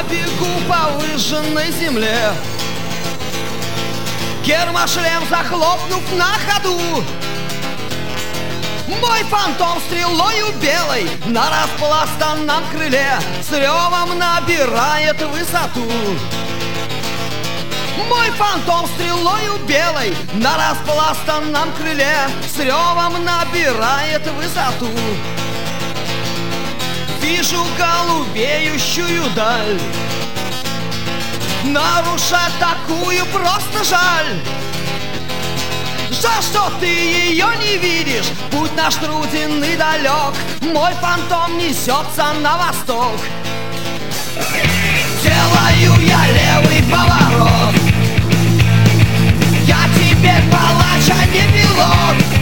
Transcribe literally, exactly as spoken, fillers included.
бегу по выжженной земле, гермошлем захлопнув на ходу. Мой фантом стрелою белой на распластанном крыле с ревом набирает высоту. Мой фантом стрелою белой на распластанном крыле с ревом набирает высоту. Вижу голубеющую даль, нарушать такую просто жаль. Жаль, что ты ее не видишь, путь наш труден и далек, мой фантом несется на восток. Делаю я левый поворот, я теперь палач, а не пилот.